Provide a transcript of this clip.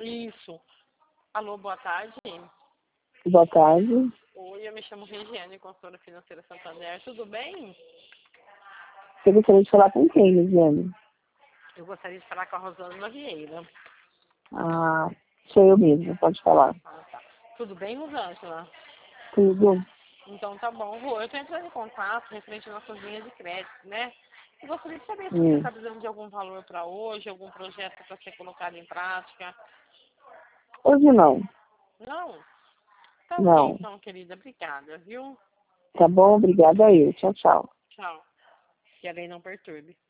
Isso. Alô, boa tarde. Boa tarde. Oi, eu me chamo Regiane, consultora financeira Santander. Tudo bem? Você gostaria de falar com quem, Luciane? Eu gostaria de falar com a Rosângela Vieira. Ah, sou eu mesmo, pode falar. Ah, tá. Tudo bem, Rosângela? Tudo? Então tá bom. Rô, eu estou entrando em contato referente às nossas linhas de crédito, né? Eu gostaria de saber se você está precisando de algum valor para hoje, algum projeto para ser colocado em prática. Hoje não. Não? Tá ok, Não. então, querida. Obrigada, viu? Tá bom? Obrigada a eu. Tchau, tchau. Tchau. Que a lei não perturbe.